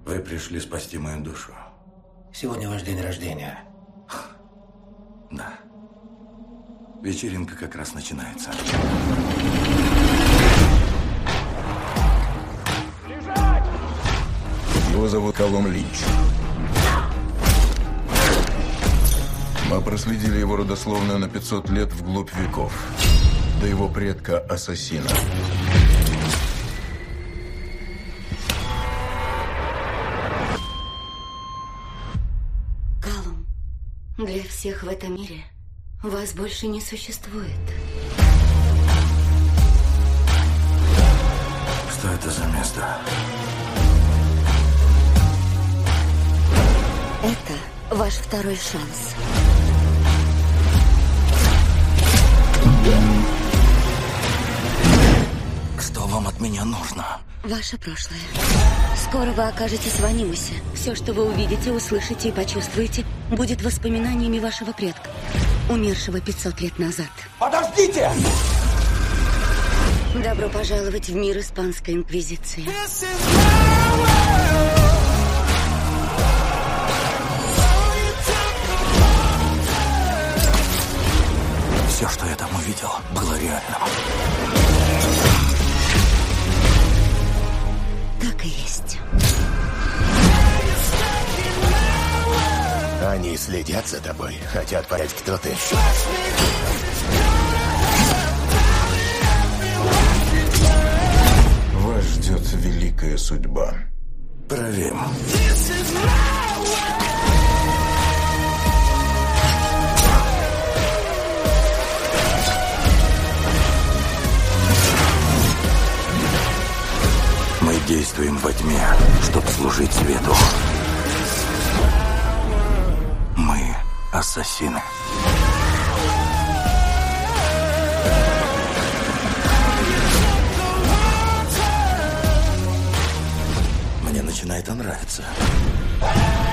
Вы пришли спасти мою душу. Сегодня ваш день рождения. Да. Вечеринка как раз начинается. Его зовут Колум Линч. Мы проследили его родословную на 500 лет вглубь веков. До его предка-ассасина. Колум, для всех в этом мире вас больше не существует. Что это за место? Это ваш второй шанс. Что вам от меня нужно? Ваше прошлое. Скоро вы окажетесь в анимусе. Все, что вы увидите, услышите и почувствуете, будет воспоминаниями вашего предка, умершего 500 лет назад. Подождите! Добро пожаловать в мир Испанской Инквизиции. Все, что я там увидел, было реальным. Так и есть. Они следят за тобой, хотят понять, кто ты. Вас ждет великая судьба. Проверим. Мы действуем во тьме, чтобы служить свету. Мы ассасины. Мне начинает нравиться.